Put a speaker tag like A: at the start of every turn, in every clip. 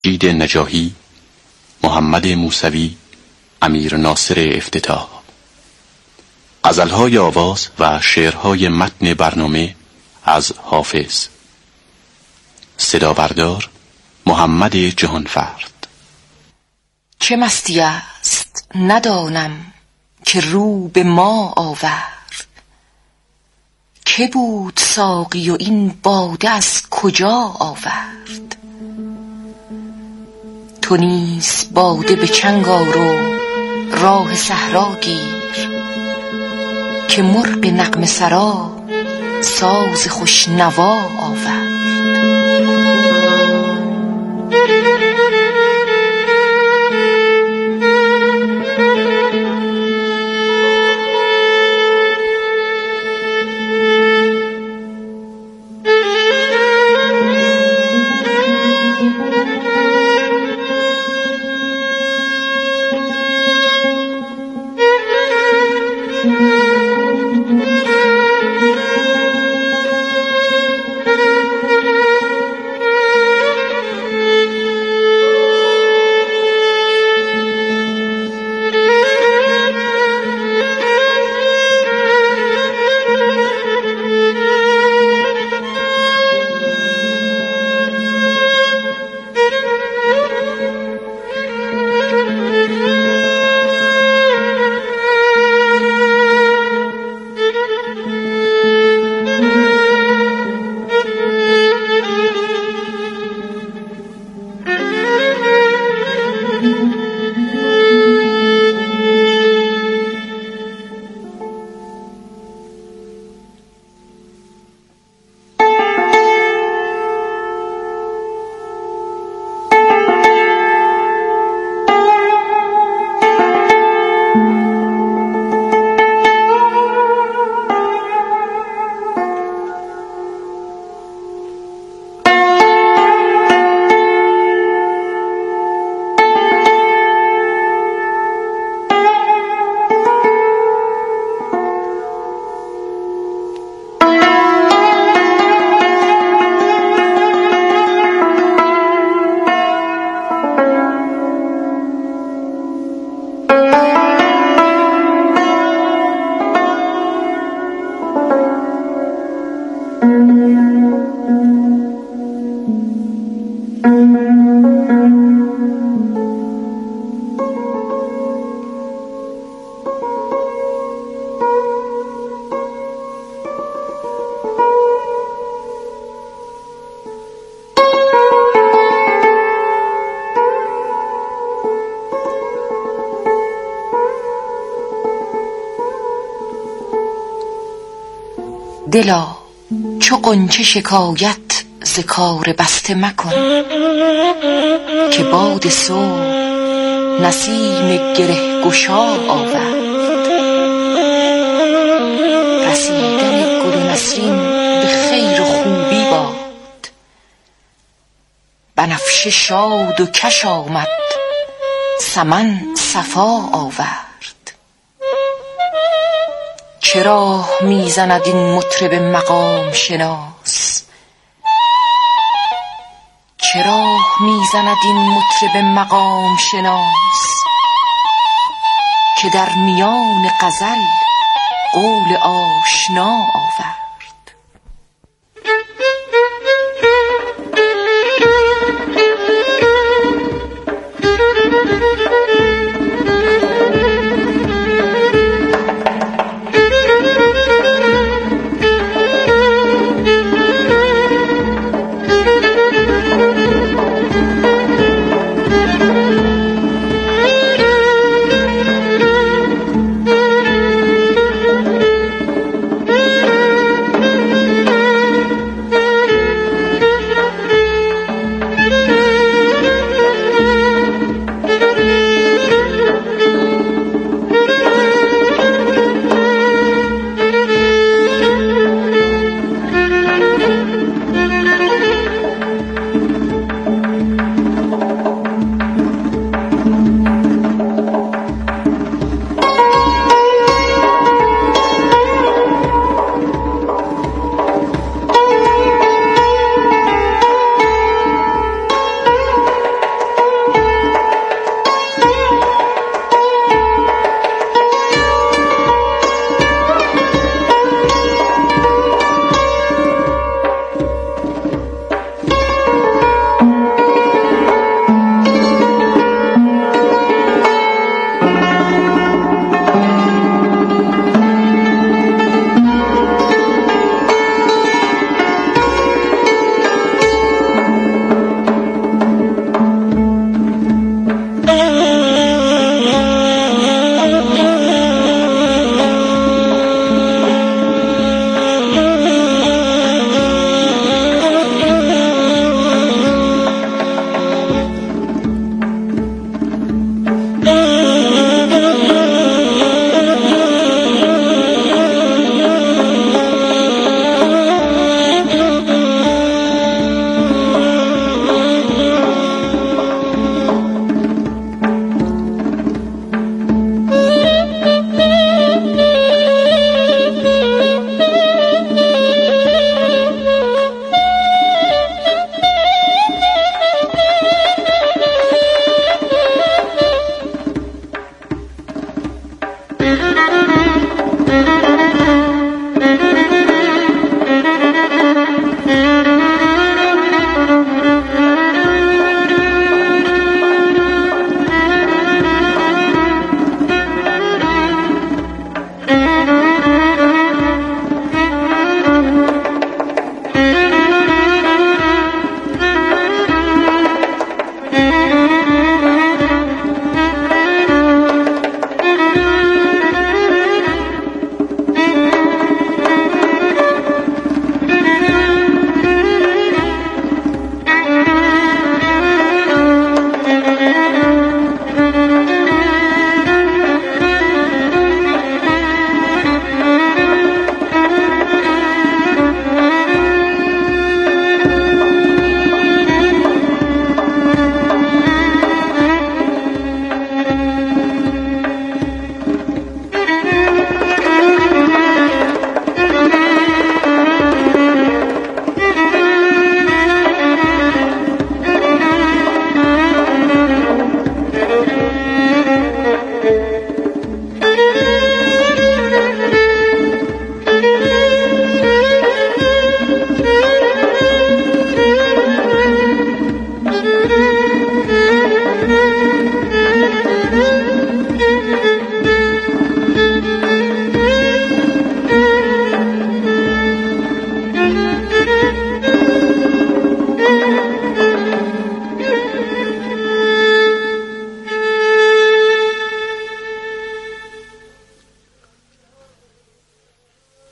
A: مجید نجاهی، محمد موسوی، امیر ناصر افتتاح. غزل‌های آواز و شعرهای متن برنامه از حافظ. صدا بردار محمد جهانفرد.
B: چه مستی است ندانم که رو به ما آورد، که بود ساقی و این باده از کجا آورد. تو نیز باده به چنگ آر و راه صحرا گیر، که مرغ نغمه سرا ساز خوش نوا آورد. دلا چو غنچه شکایت ز کار بسته مکن، که باد صبح نسیم گره گشا آورد. رسیدن گل و نسرین به خیر و خوبی باد، بنفشه شاد و کش آمد سمن صفا آورد. چرا میزند این مطرب مقام شناس، چرا میزند این مطرب مقام شناس، که در میان غزل قول آشنا آورد.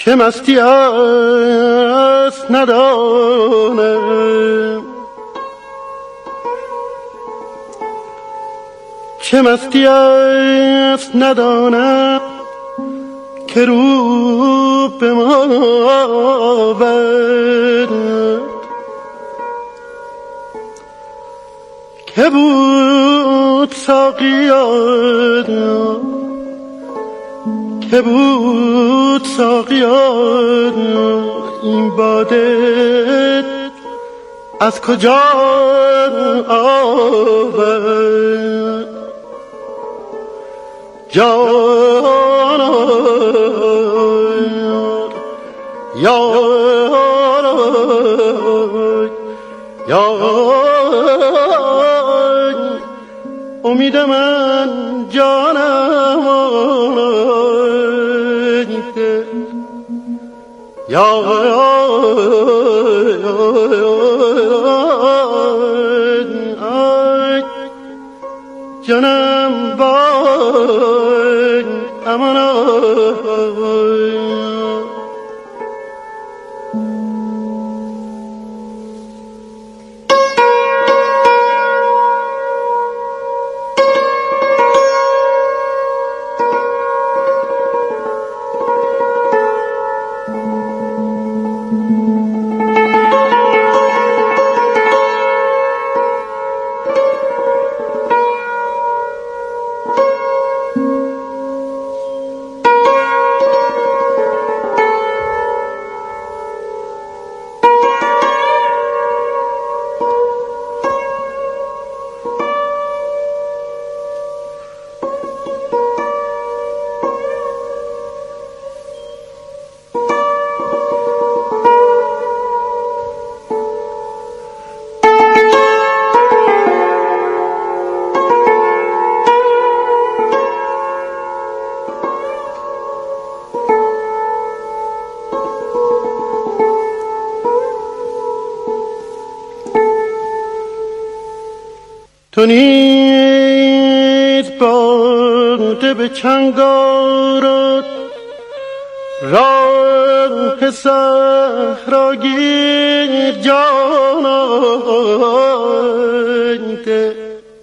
C: چه مستی است ندانم، چه مستی است ندانم که رو به ما آورد. که بود ساقیان، که بود ساقیان، این باده از کجا آورد؟ جانا یارا امید من جانم جانم بای امان. تو نیز باده به چنگ آرد، راه صحراگیر جانان ده،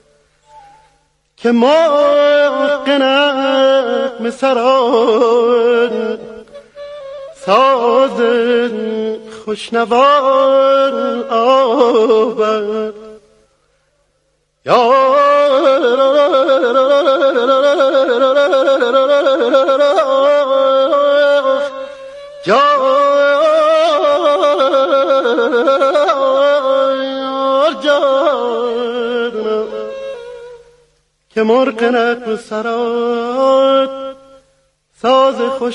C: که مرغ نغمه سران ساز خوشنوان آورد. که مرغ نغمه سران ساز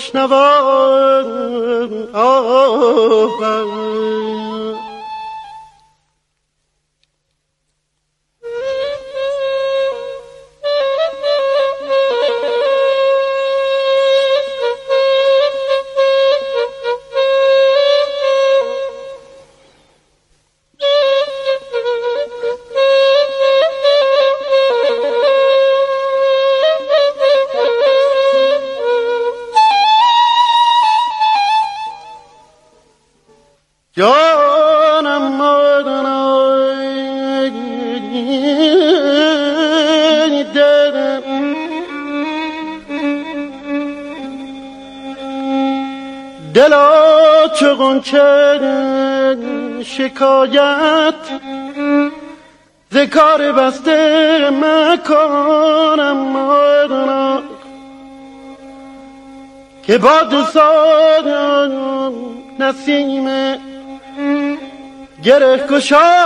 C: خوشنوان آورد. جانم مادنای دلم، دلا چو غنچه شکایت ز کار بسته مکنم مادنای، که باد ساد نسیم گره کشا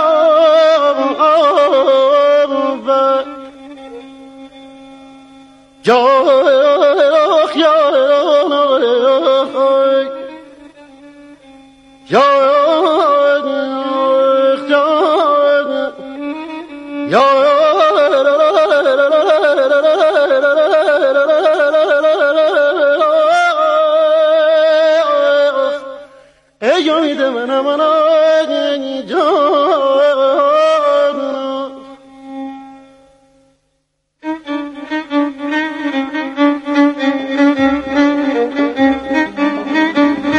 C: و جاخ ای امید من جان.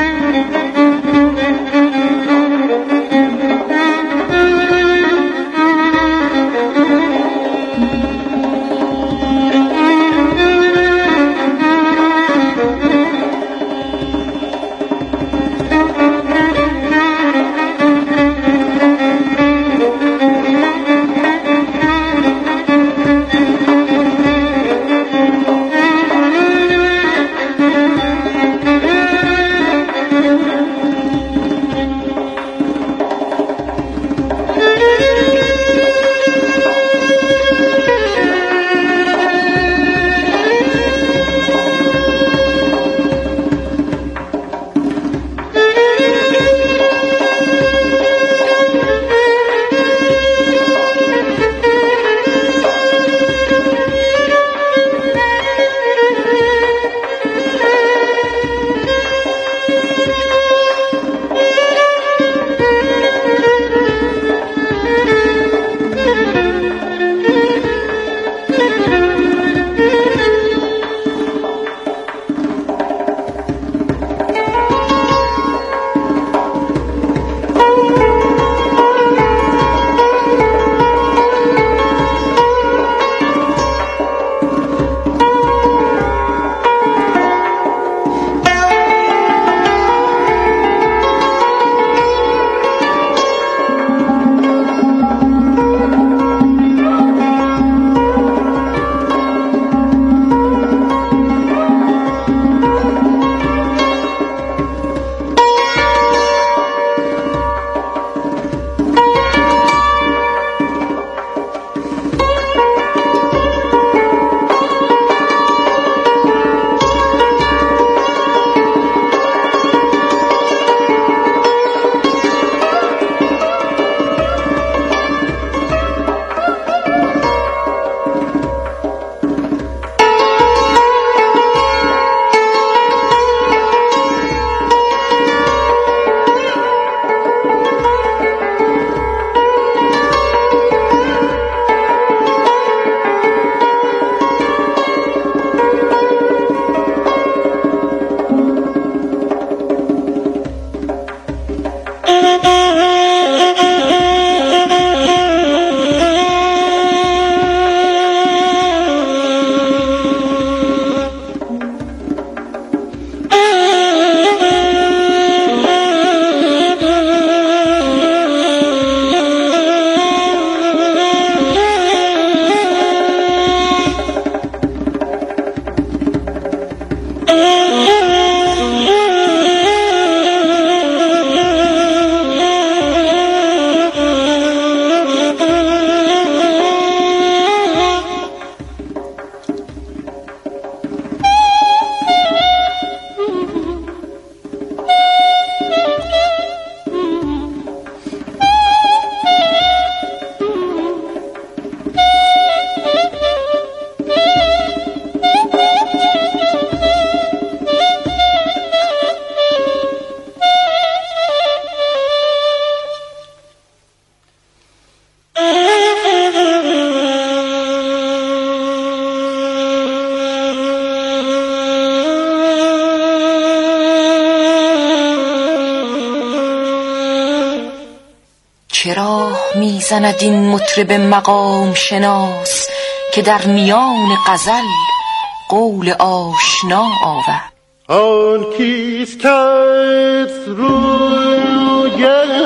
B: چرا میزند این مطرب مقام شناس که در میان غزل قول آشنا آورد؟
C: آن کیست کس روی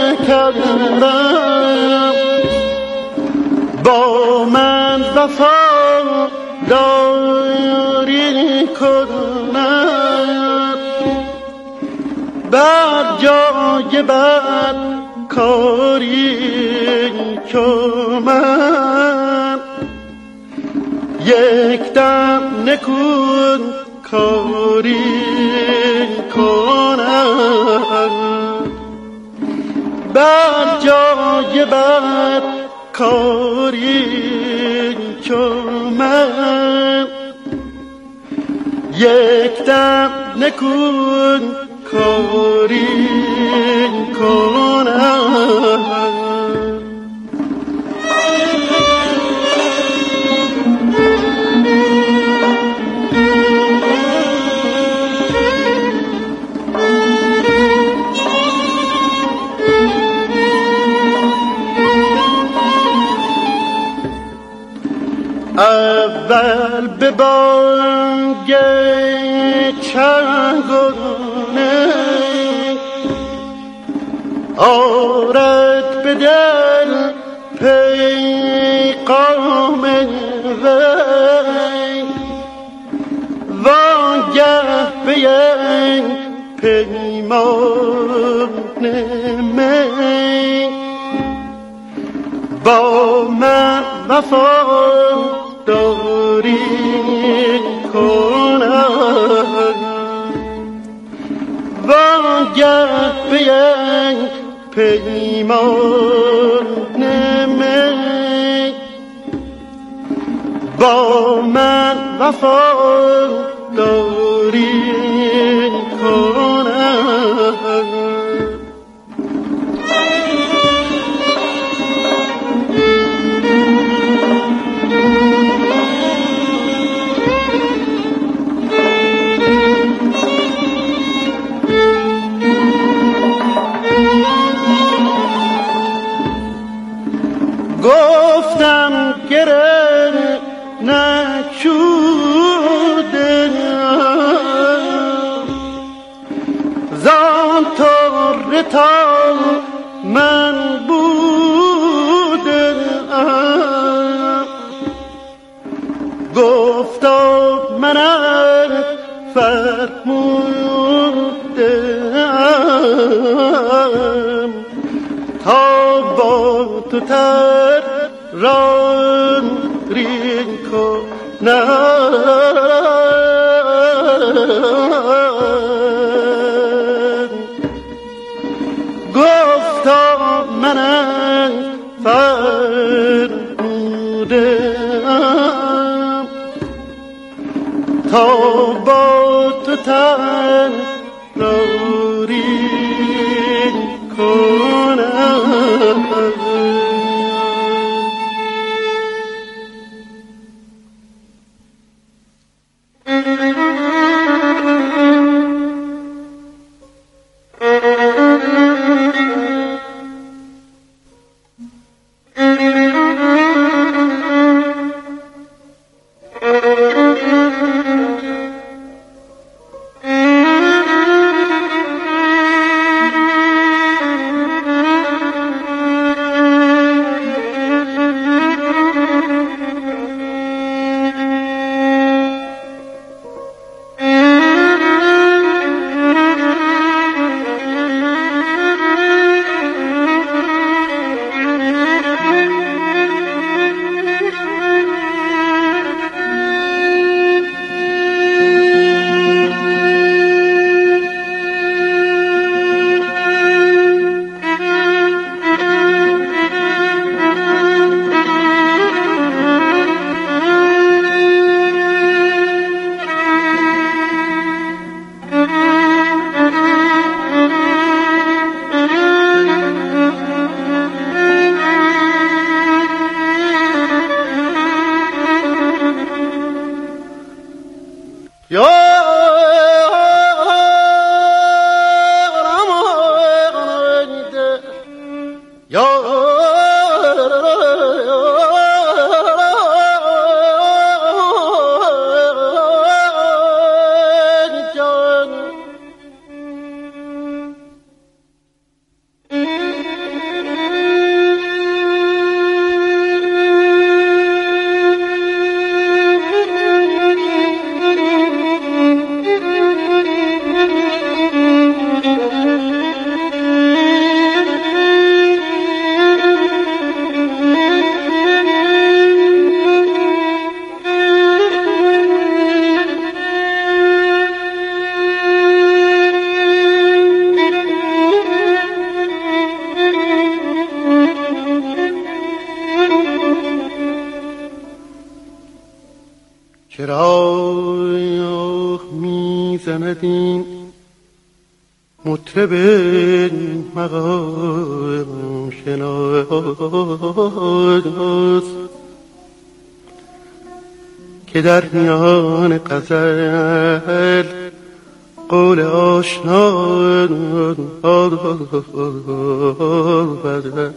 C: کردم با من وفا داری کند بر جای بد کاری که من یک دم نکن کاری کنم بر جای بد کاری که من یک دم نکن کاری کنم. اول به بانگ چنگونه آرد به دل پیغام وی وانگه به یک پیمان می با من وفا داری کنم وانگه به یک پیمان می با من وفا داری کنم. گفتم گره نشوده زان طور تا من بوده گفتا من فرمودم تا با تو تر ران رین کنم گفتا من فرمودم تا با تو تن رین کنم. یا چرا میزند این مطرب مقام شناس که در میان غزل قول آشنا بزد.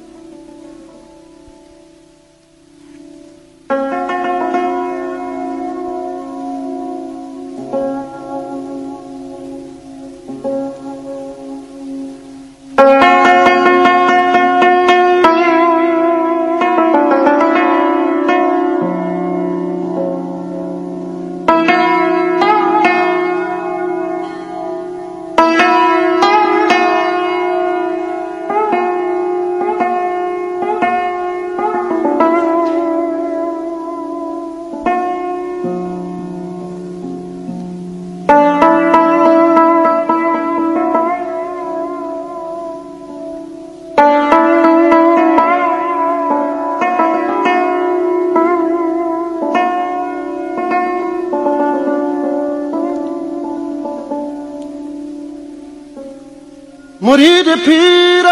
C: مرید پیر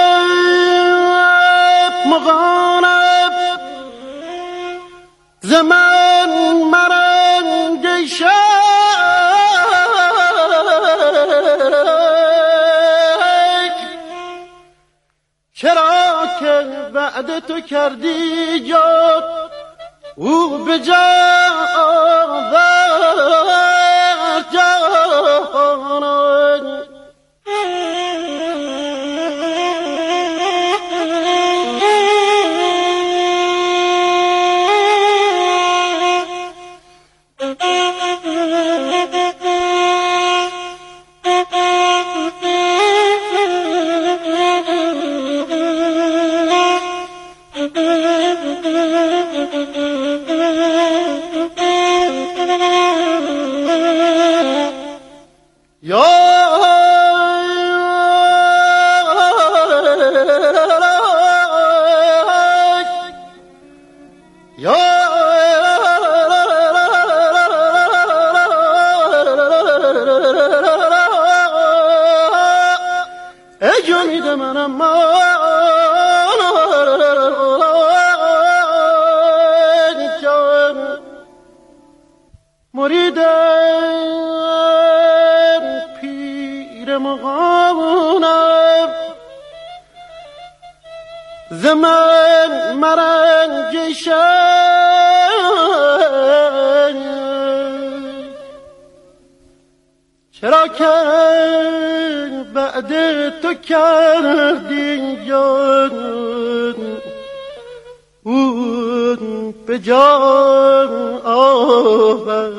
C: مغانب زمان مرنگ شک چرا که وعده تو کردی جاد او به جا آورد جانان. مرید پیر مغانم زمان مرنگ شد چرا که بعد تو کردی جان اون به جان آورد.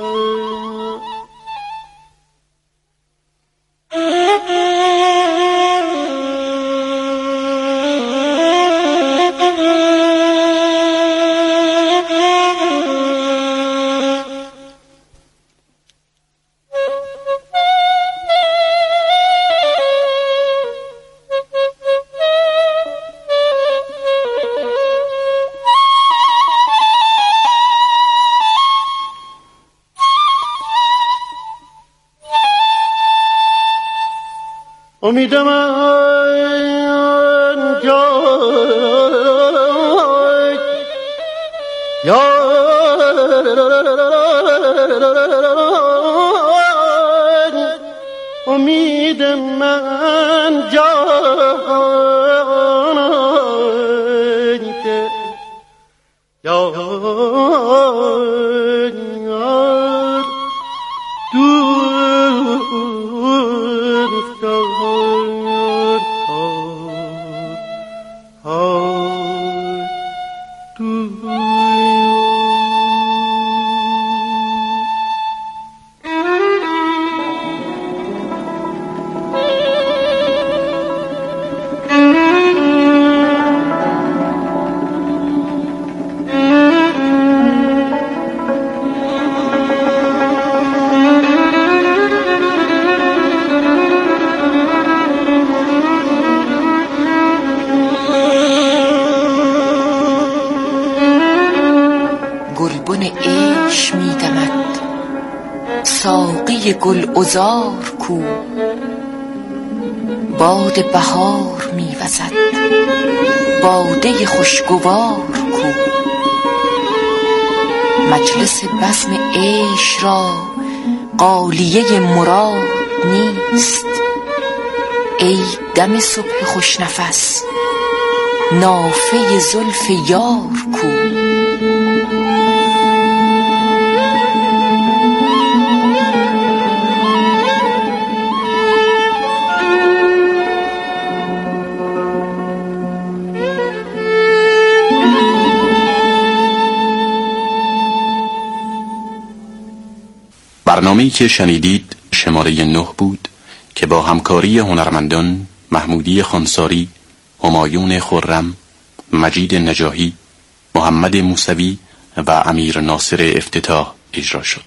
C: امید من جای یا امید من جای که یا
B: گلبن عشق میدمد ساقی گل عذار کو، باد بهار میوزد باده خوشگوار کو. مجلس بزم عشق را غالیه مراد نیست، ای دم صبح خوشنفس نافه زلف یار کو.
A: برنامه‌ای که شنیدید شماره 9 بود که با همکاری هنرمندان محمودی خانساری، همایون خرم، مجید نجاهی، محمد موسوی و امیر ناصر افتتاح اجرا شد.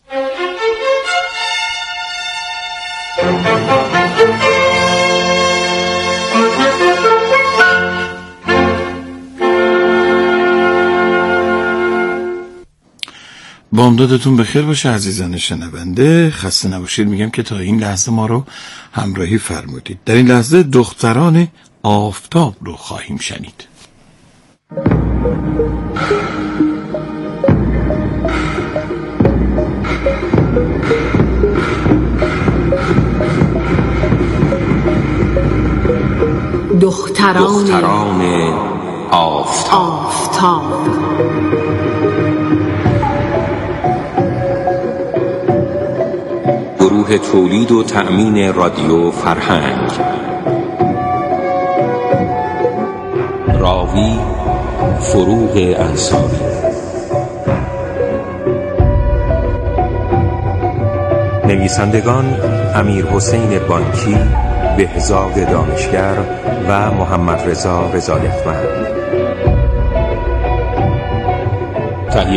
D: بامدادتون بخیر باشه عزیزان شنونده. خسته نباشید میگم که تا این لحظه ما رو همراهی فرمودید. در این لحظه دختران آفتاب رو خواهیم شنید.
E: دختران آفتاب. گروه تولید و تأمین رادیو فرهنگ. راوی فروغ انصاری. نویسندگان امیر حسین بانکی، بهزاد دانشگر و محمد رضا رضایتمند.